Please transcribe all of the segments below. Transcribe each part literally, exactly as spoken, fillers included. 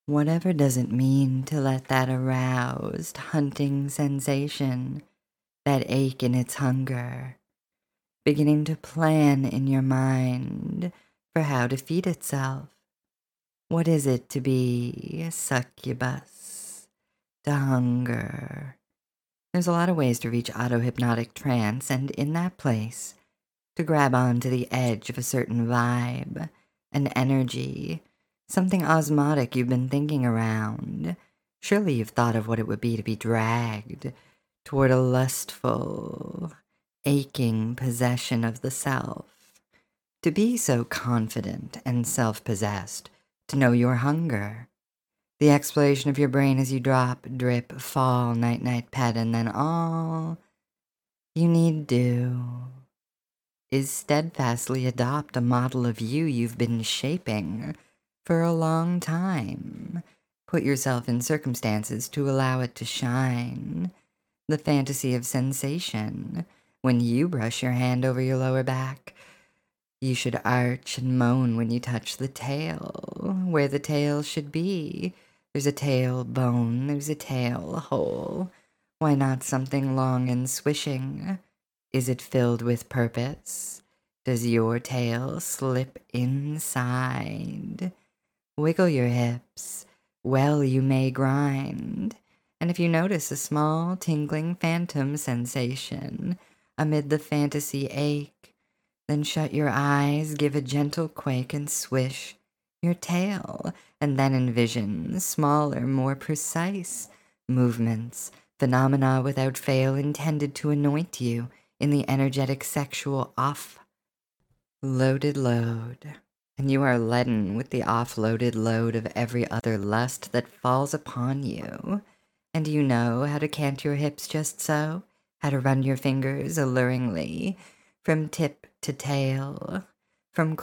Whatever does it mean to let that aroused, hunting sensation, that ache in its hunger, beginning to plan in your mind for how to feed itself? What is it to be a succubus, to hunger? There's a lot of ways to reach auto-hypnotic trance, and in that place, to grab onto the edge of a certain vibe, an energy, something osmotic you've been thinking around. Surely you've thought of what it would be to be dragged toward a lustful, aching possession of the self. To be so confident and self-possessed, to know your hunger. The exploration of your brain as you drop, drip, fall, night-night pet, and then all you need do is steadfastly adopt a model of you you've been shaping for a long time. Put yourself in circumstances to allow it to shine. The fantasy of sensation. When you brush your hand over your lower back, you should arch and moan when you touch the tail, where the tail should be. There's a tail bone, there's a tail hole. Why not something long and swishing? Is it filled with purpose? Does your tail slip inside? Wiggle your hips. Well, you may grind. And if you notice a small tingling phantom sensation amid the fantasy ache, then shut your eyes, give a gentle quake and swish your tail, and then envision smaller, more precise movements, phenomena without fail intended to anoint you in the energetic sexual off-loaded load. And you are leaden with the offloaded load of every other lust that falls upon you. And you know how to cant your hips just so, how to run your fingers alluringly from tip to tail, from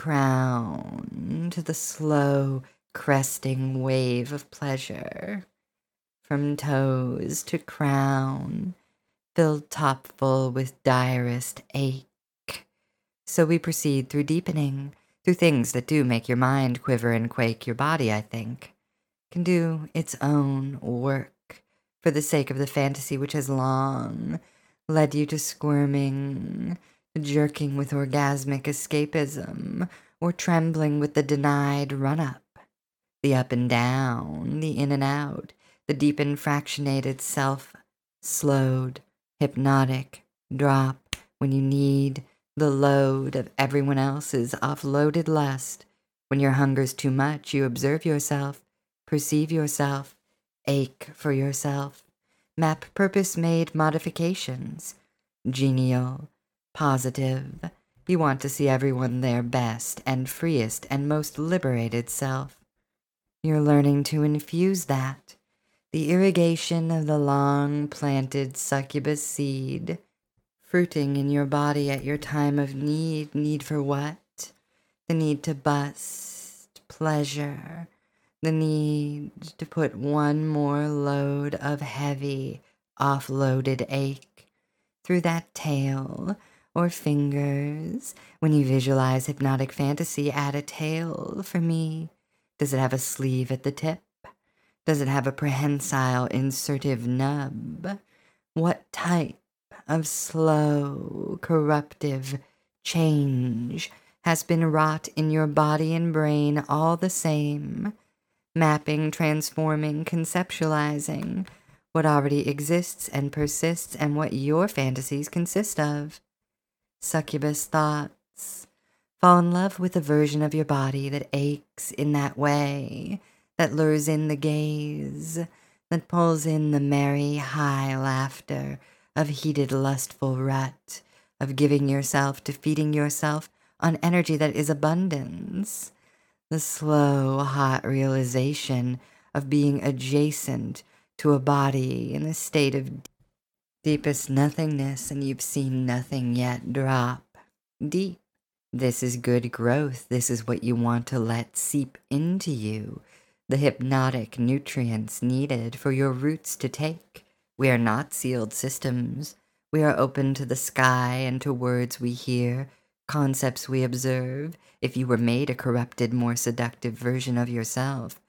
crown to the slow cresting wave of pleasure, from toes to crown, filled top full with direst ache. So we proceed through deepening, through things that do make your mind quiver and quake. Your body, I think, can do its own work for the sake of the fantasy which has long led you to squirming, jerking with orgasmic escapism, or trembling with the denied run-up, the up and down, the in and out, the deep and fractionated self-slowed, hypnotic drop when you need the load of everyone else's offloaded lust. When your hunger's too much, you observe yourself, perceive yourself, ache for yourself, map purpose-made modifications, genial, positive. You want to see everyone their best and freest and most liberated self. You're learning to infuse that, the irrigation of the long-planted succubus seed, fruiting in your body at your time of need. Need for what? The need to bust, pleasure, the need to put one more load of heavy, offloaded ache through that tail or fingers. When you visualize hypnotic fantasy, add a tail for me. Does it have a sleeve at the tip? Does it have a prehensile insertive nub? What type of slow, corruptive change has been wrought in your body and brain all the same? Mapping, transforming, conceptualizing what already exists and persists and what your fantasies consist of. Succubus thoughts. Fall in love with a version of your body that aches in that way, that lures in the gaze, that pulls in the merry, high laughter of heated, lustful rut, of giving yourself to feeding yourself on energy that is abundance. The slow, hot realization of being adjacent to a body in a state of deepest nothingness, and you've seen nothing yet drop deep. This is good growth. This is what you want to let seep into you, the hypnotic nutrients needed for your roots to take. We are not sealed systems. We are open to the sky and to words we hear, concepts we observe. If you were made a corrupted, more seductive version of yourself,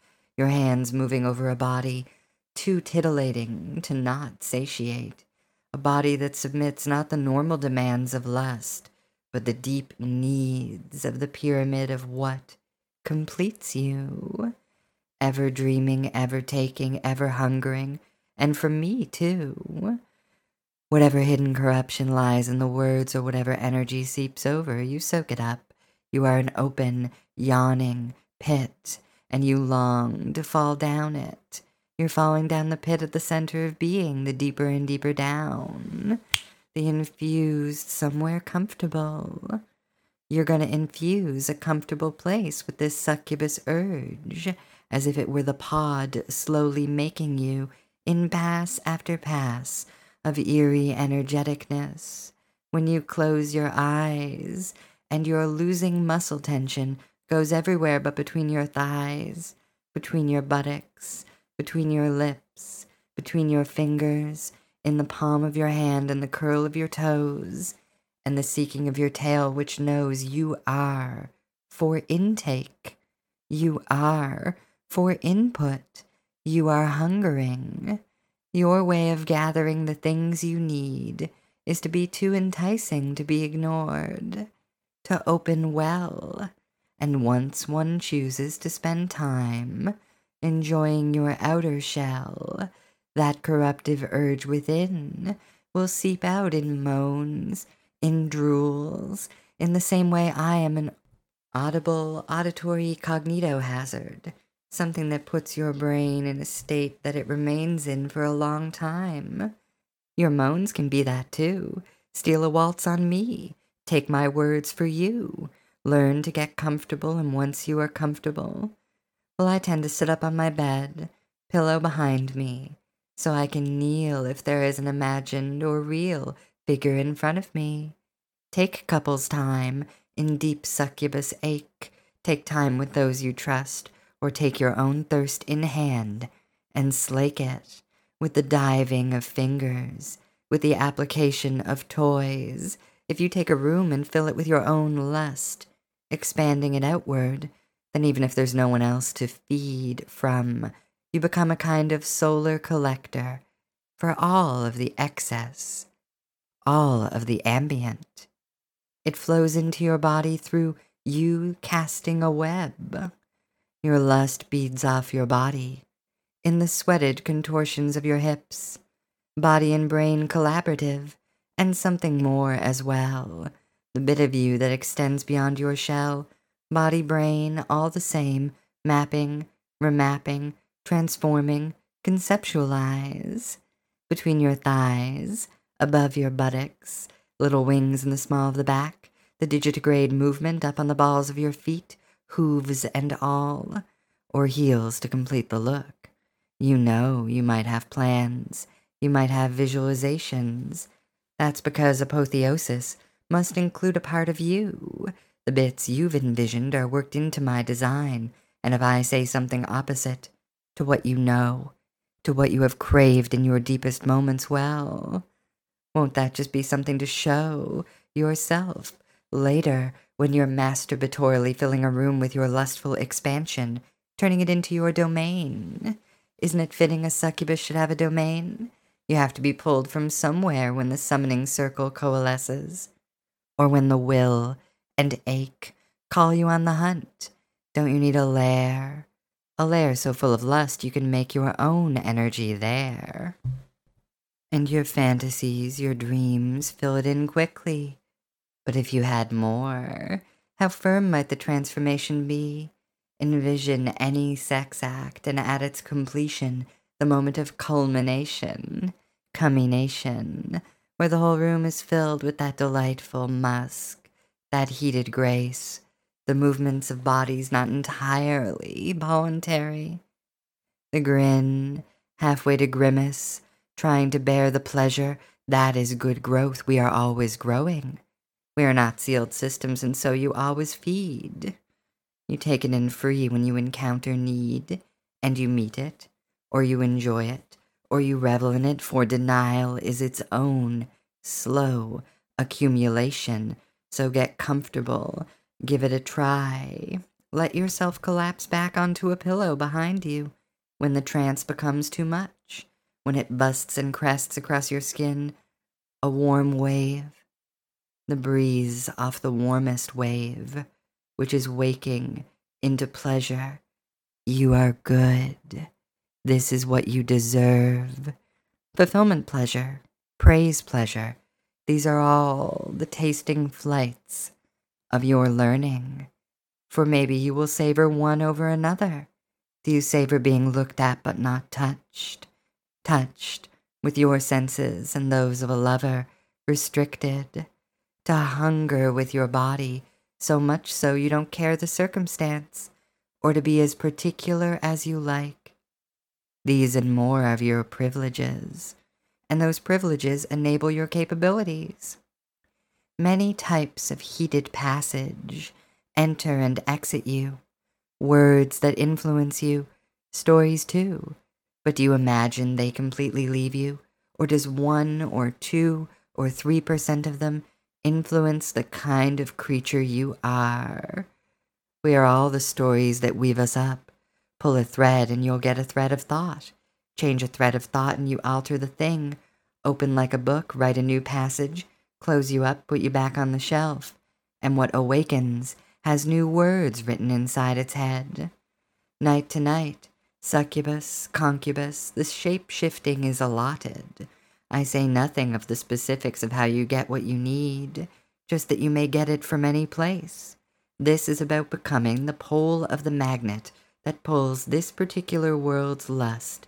your hands moving over a body too titillating to not satiate, a body that submits not the normal demands of lust, but the deep needs of the pyramid of what completes you. Ever dreaming, ever taking, ever hungering, and for me too. Whatever hidden corruption lies in the words or whatever energy seeps over, you soak it up. You are an open, yawning pit, and you long to fall down it. You're falling down the pit at the center of being, the deeper and deeper down, the infused somewhere comfortable. You're going to infuse a comfortable place with this succubus urge, as if it were the pod slowly making you in pass after pass of eerie energeticness. When you close your eyes and your losing muscle tension goes everywhere but between your thighs, between your buttocks, between your lips, between your fingers, in the palm of your hand and the curl of your toes, and the seeking of your tail, which knows you are for intake. You are for input. You are hungering. Your way of gathering the things you need is to be too enticing to be ignored, to open well. And once one chooses to spend time enjoying your outer shell, that corruptive urge within will seep out in moans, in drools, in the same way I am an audible auditory cognitohazard, something that puts your brain in a state that it remains in for a long time. Your moans can be that too. Steal a waltz on me. Take my words for you. Learn to get comfortable, and once you are comfortable, well, I tend to sit up on my bed, pillow behind me, so I can kneel if there is an imagined or real figure in front of me. Take couples time in deep succubus ache. Take time with those you trust, or take your own thirst in hand and slake it with the diving of fingers, with the application of toys. If you take a room and fill it with your own lust, expanding it outward, then even if there's no one else to feed from, you become a kind of solar collector for all of the excess, all of the ambient. It flows into your body through you casting a web. Your lust beads off your body in the sweated contortions of your hips, body and brain collaborative, and something more as well, the bit of you that extends beyond your shell, body, brain, all the same, mapping, remapping, transforming, conceptualize. Between your thighs, above your buttocks, little wings in the small of the back, the digitigrade movement up on the balls of your feet, hooves and all, or heels to complete the look. You know you might have plans, you might have visualizations. That's because apotheosis must include a part of you. The bits you've envisioned are worked into my design, and if I say something opposite to what you know, to what you have craved in your deepest moments, well, won't that just be something to show yourself later when you're masturbatorily filling a room with your lustful expansion, turning it into your domain? Isn't it fitting a succubus should have a domain? You have to be pulled from somewhere when the summoning circle coalesces, or when the will and ache call you on the hunt. Don't you need a lair? A lair so full of lust you can make your own energy there. And your fantasies, your dreams, fill it in quickly. But if you had more, how firm might the transformation be? Envision any sex act, and at its completion, the moment of culmination, commination, where the whole room is filled with that delightful musk, that heated grace, the movements of bodies not entirely voluntary. The grin, halfway to grimace, trying to bear the pleasure, that is good growth. We are always growing. We are not sealed systems, and so you always feed. You take it in free when you encounter need, and you meet it, or you enjoy it, or you revel in it, for denial is its own slow accumulation. So get comfortable, give it a try. Let yourself collapse back onto a pillow behind you when the trance becomes too much, when it busts and crests across your skin, a warm wave, the breeze off the warmest wave, which is waking into pleasure. You are good. This is what you deserve. Fulfillment pleasure, praise pleasure. These are all the tasting flights of your learning. For maybe you will savor one over another. Do you savor being looked at but not touched? Touched with your senses and those of a lover, restricted. To hunger with your body, so much so you don't care the circumstance, or to be as particular as you like. These and more are your privileges, and those privileges enable your capabilities. Many types of heated passage enter and exit you, words that influence you, stories too. But do you imagine they completely leave you, or does one or two or three percent of them influence the kind of creature you are? We are all the stories that weave us up. Pull a thread and you'll get a thread of thought. Change a thread of thought and you alter the thing. Open like a book, write a new passage, close you up, put you back on the shelf. And what awakens has new words written inside its head. Night to night, succubus, concubus, the shape-shifting is allotted. I say nothing of the specifics of how you get what you need, just that you may get it from any place. This is about becoming the pole of the magnet that pulls this particular world's lust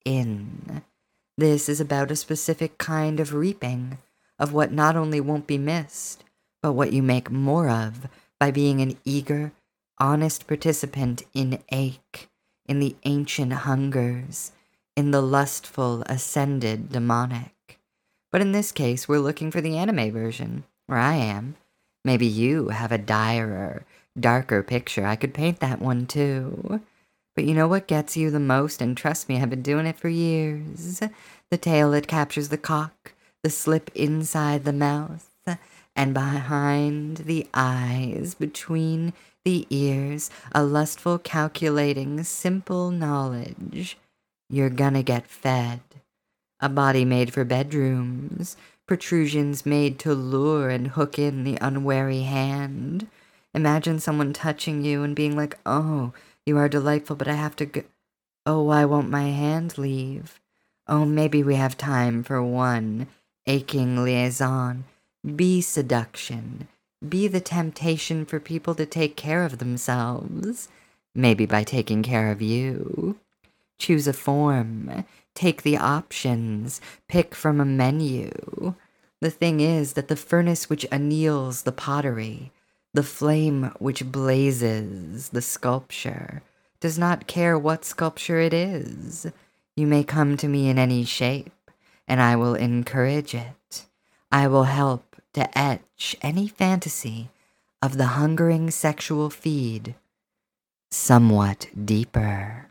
in. This is about a specific kind of reaping, of what not only won't be missed, but what you make more of by being an eager, honest participant in ache, in the ancient hungers, in the lustful, ascended demonic. But in this case, we're looking for the anime version, where I am. Maybe you have a direr, darker picture. I could paint that one too. But you know what gets you the most? And trust me, I've been doing it for years. The tail that captures the cock, the slip inside the mouth, and behind the eyes, between the ears, a lustful, calculating, simple knowledge. You're gonna get fed. A body made for bedrooms, protrusions made to lure and hook in the unwary hand. Imagine someone touching you and being like, oh, you are delightful, but I have to go. Oh, why won't my hand leave? Oh, maybe we have time for one aching liaison. Be seduction. Be the temptation for people to take care of themselves. Maybe by taking care of you. Choose a form. Take the options. Pick from a menu. The thing is that the furnace which anneals the pottery, the flame which blazes the sculpture, does not care what sculpture it is. You may come to me in any shape, and I will encourage it. I will help to etch any fantasy of the hungering sexual feed somewhat deeper.